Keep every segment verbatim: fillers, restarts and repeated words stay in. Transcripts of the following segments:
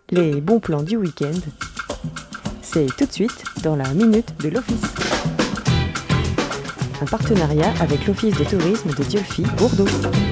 Les bons plans du week-end, c'est tout de suite dans la Minute de l'Office. Un partenariat avec l'Office de tourisme de Dieulefit, Bordeaux.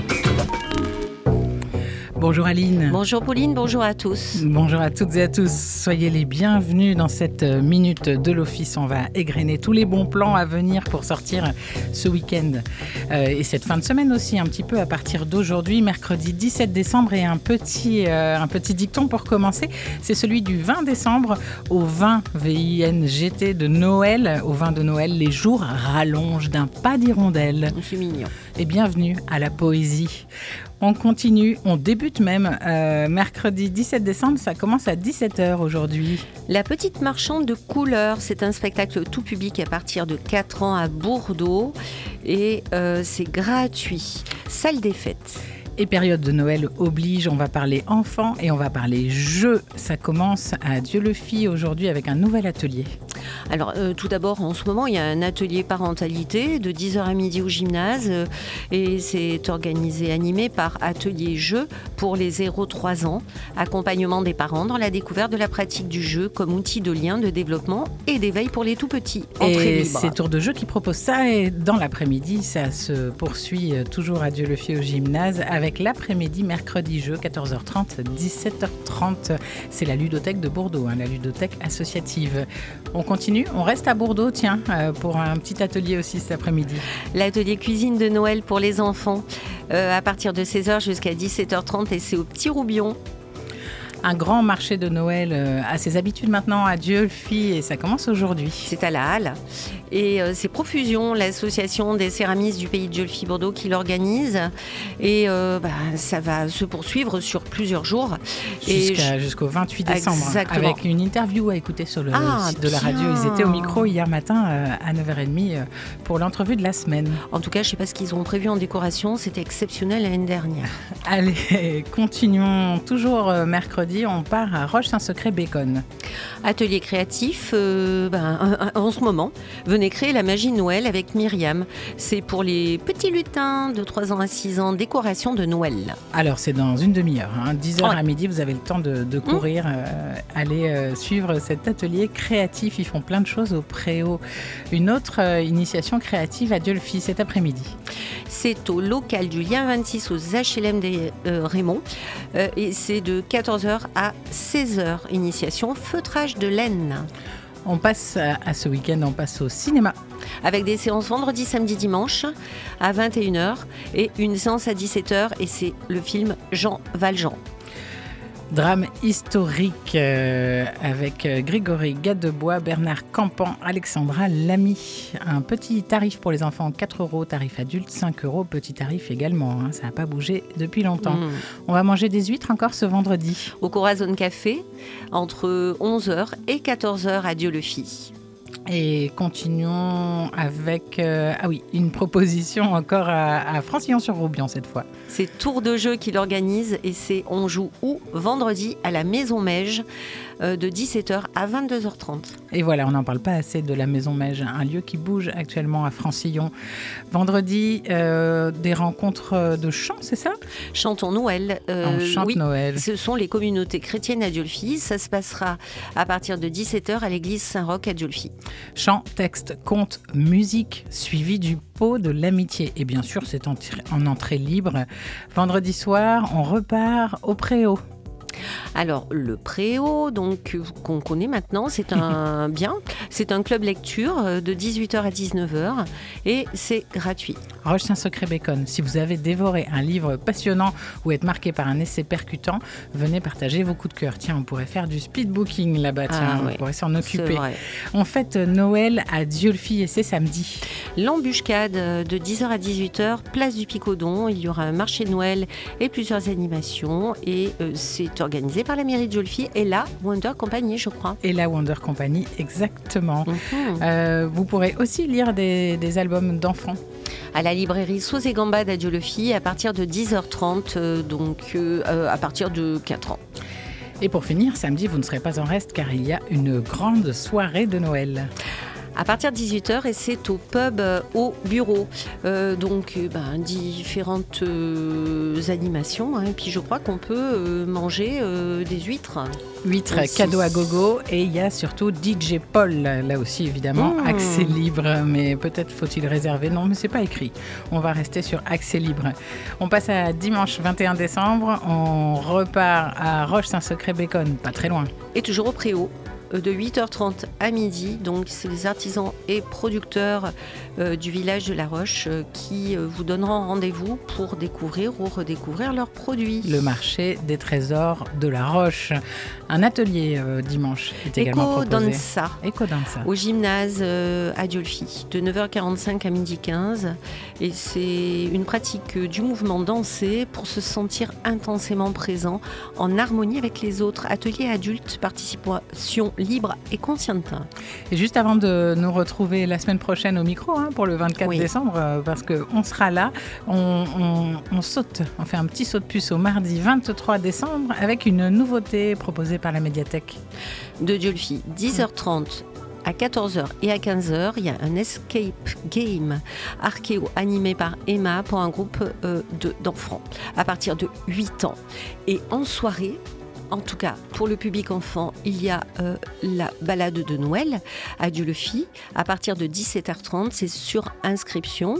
Bonjour Aline. Bonjour Pauline, bonjour à tous. Bonjour à toutes et à tous. Soyez les bienvenus dans cette minute de l'Office. On va égrener tous les bons plans à venir pour sortir ce week-end. Euh, et cette fin de semaine aussi, un petit peu à partir d'aujourd'hui, mercredi dix-sept décembre. Et un petit, euh, un petit dicton pour commencer. C'est celui du vingt décembre au vingt, V I N G T de Noël. Au vingt de Noël, les jours rallongent d'un pas d'hirondelle. C'est mignon. Et bienvenue à la poésie. On continue, on débute même euh, mercredi dix-sept décembre, ça commence à dix-sept heures aujourd'hui. La petite marchande de couleurs, c'est un spectacle tout public à partir de quatre ans à Bordeaux et euh, c'est gratuit. Salle des fêtes. Et période de Noël oblige, on va parler enfants et on va parler jeux. Ça commence à Dieulefit aujourd'hui avec un nouvel atelier. Alors euh, tout d'abord, en ce moment, il y a un atelier parentalité de dix heures à midi au gymnase euh, et c'est organisé, animé par Atelier Jeux pour les zéro trois ans. Accompagnement des parents dans la découverte de la pratique du jeu comme outil de lien, de développement et d'éveil pour les tout-petits. Entrée et libre. C'est Tour de Jeu qui propose ça et dans l'après-midi, ça se poursuit toujours à Dieulefit au gymnase avec l'après-midi, mercredi jeu, quatorze heures trente, dix-sept heures trente. C'est la ludothèque de Bordeaux, hein, la ludothèque associative. On continue, on reste à Bordeaux, tiens, euh, pour un petit atelier aussi cet après-midi. L'atelier cuisine de Noël pour les enfants, euh, à partir de seize heures jusqu'à dix-sept heures trente et c'est au Petit Roubion. Un grand marché de Noël euh, a ses habitudes maintenant à Dieulefit et ça commence aujourd'hui. C'est à la Halle. Et euh, c'est Profusion, l'association des céramistes du pays de Dieulefit-Bordeaux qui l'organise. Et euh, bah, ça va se poursuivre sur plusieurs jours. Jusqu'à, et je... Jusqu'au vingt-huit décembre. Exactement. Avec une interview à écouter sur le ah, site de la bien. radio. Ils étaient au micro hier matin euh, à neuf heures trente euh, pour l'entrevue de la semaine. En tout cas, je ne sais pas ce qu'ils ont prévu en décoration. C'était exceptionnel l'année dernière. Allez, continuons toujours euh, mercredi. On part à Roche-Saint-Secret-Béconne. Atelier créatif, euh, ben, en ce moment, venez créer la magie de Noël avec Myriam. C'est pour les petits lutins de trois ans à six ans, décoration de Noël. Alors, c'est dans une demi-heure, hein, dix heures ouais. à midi, vous avez le temps de, de courir, mmh. euh, aller euh, suivre cet atelier créatif. Ils font plein de choses au Préau. Une autre euh, initiation créative à Dieulefit cet après-midi. C'est au local du Lien vingt-six aux H L M des euh, Raymond euh, et c'est de quatorze heures à seize heures. Initiation feutrage de laine. On passe à, à ce week-end, on passe au cinéma. Avec des séances vendredi, samedi, dimanche à vingt et une heures et une séance à dix-sept heures et c'est le film Jean Valjean. Drame historique euh, avec Grégory Gadebois, Bernard Campan, Alexandra Lamy. Un petit tarif pour les enfants, quatre euros, tarif adulte, cinq euros, petit tarif également. Hein, ça n'a pas bougé depuis longtemps. Mmh. On va manger des huîtres encore ce vendredi. Au Corazon Café, entre onze heures et quatorze heures à Dieulefit. Et continuons avec euh, ah oui, une proposition encore à, à Francillon-sur-Roubion cette fois. C'est Tour de Jeu qui l'organise et c'est on joue où vendredi à la Maison Meige euh, de dix-sept heures à vingt-deux heures trente. Et voilà, on n'en parle pas assez de la Maison Meige, un lieu qui bouge actuellement à Francillon. Vendredi, euh, des rencontres de chant, c'est ça ? Chantons Noël. Euh, on chante oui, Noël. Ce sont les communautés chrétiennes à Dieulefit. Ça se passera à partir de dix-sept heures à l'église Saint-Roch à Dieulefit. Chant, texte, conte, musique, suivi du pot de l'amitié. Et bien sûr, c'est en, en entrée libre. Vendredi soir, on repart au Préau. Alors, le Préau, donc, qu'on connaît maintenant, c'est un bien, c'est un club lecture de dix-huit heures à dix-neuf heures et c'est gratuit. Roche-Saint-Secret-Béconne, si vous avez dévoré un livre passionnant ou êtes marqué par un essai percutant, venez partager vos coups de cœur. Tiens, on pourrait faire du speed booking là-bas, tiens, ah, ouais. on pourrait s'en occuper. On fête Noël à Dieulefit et c'est samedi. L'embuscade de dix heures à dix-huit heures, place du Picodon, il y aura un marché de Noël et plusieurs animations et euh, c'est organisé par la mairie de Dieulefit et la Wonder Company, je crois. Et la Wonder Company, exactement. Mm-hmm. Euh, vous pourrez aussi lire des, des albums d'enfants. À la librairie Sauce et Gambade à Dieulefit à partir de dix heures trente, euh, donc euh, à partir de quatre ans. Et pour finir, samedi, vous ne serez pas en reste car il y a une grande soirée de Noël. À partir de dix-huit heures, et c'est au pub euh, au bureau. Euh, donc, euh, ben, différentes euh, animations. Hein, et puis, je crois qu'on peut euh, manger euh, des huîtres. Huîtres, cadeau à gogo. Et il y a surtout D J Paul, là aussi, évidemment. Mmh. Accès libre, mais peut-être faut-il réserver. Non, mais c'est pas écrit. On va rester sur accès libre. On passe à dimanche vingt et un décembre. On repart à Roche-Saint-Secret-Bécon, pas très loin. Et toujours au Préau, de huit heures trente à midi. Donc, c'est les artisans et producteurs euh, du village de La Roche euh, qui euh, vous donneront rendez-vous pour découvrir ou redécouvrir leurs produits. Le marché des trésors de La Roche. Un atelier euh, dimanche est également proposé. Eco-danza. Eco-danza. Au gymnase euh, Adiolfi, de neuf heures quarante-cinq à midi quinze. Et c'est une pratique euh, du mouvement dansé pour se sentir intensément présent, en harmonie avec les autres. Atelier adulte, participation libre et consciente. Et juste avant de nous retrouver la semaine prochaine au micro, hein, pour le vingt-quatre oui. décembre, euh, parce qu'on sera là, on, on, on saute, on fait un petit saut de puce au mardi vingt-trois décembre avec une nouveauté proposée par la médiathèque de Diolfi, dix heures trente. À quatorze heures et à quinze heures, il y a un escape game archéo animé par Emma pour un groupe euh, de, d'enfants à partir de huit ans. Et en soirée, en tout cas, pour le public enfant, il y a euh, la balade de Noël à Diolfi à partir de dix-sept heures trente. C'est sur inscription.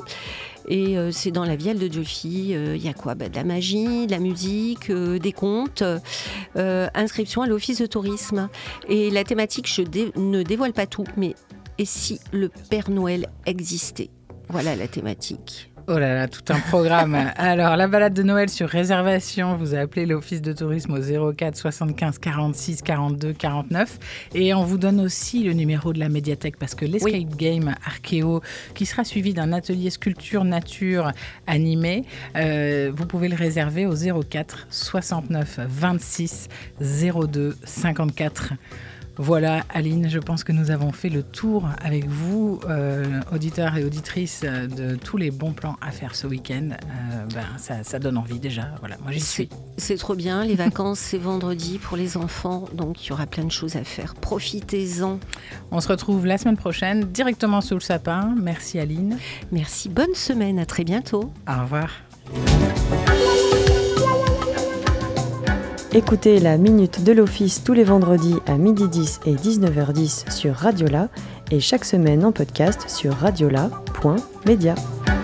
Et euh, c'est dans la vielle de Diolfi. Il euh, y a quoi bah, de la magie, de la musique, euh, des contes. Euh, inscription à l'office de tourisme. Et la thématique, je dé- ne dévoile pas tout, mais et si le Père Noël existait ? Voilà la thématique. Oh là là, tout un programme. Alors, la balade de Noël sur réservation, vous appelez l'office de tourisme au zéro quatre soixante-quinze quarante-six quarante-deux quarante-neuf. Et on vous donne aussi le numéro de la médiathèque parce que l'escape oui. game archéo, qui sera suivi d'un atelier sculpture nature animé, euh, vous pouvez le réserver au zéro quatre soixante-neuf vingt-six zéro deux cinquante-quatre. Voilà, Aline, je pense que nous avons fait le tour avec vous, euh, auditeurs et auditrices, euh, de tous les bons plans à faire ce week-end. Euh, ben, ça, ça donne envie déjà. Voilà, moi j'y suis. C'est, c'est trop bien. Les vacances, c'est vendredi pour les enfants, donc il y aura plein de choses à faire. Profitez-en. On se retrouve la semaine prochaine, directement sous le sapin. Merci, Aline. Merci, bonne semaine. À très bientôt. Au revoir. Écoutez la Minute de l'Office tous les vendredis à midi dix et dix-neuf heures dix sur Radiola et chaque semaine en podcast sur radiola point media.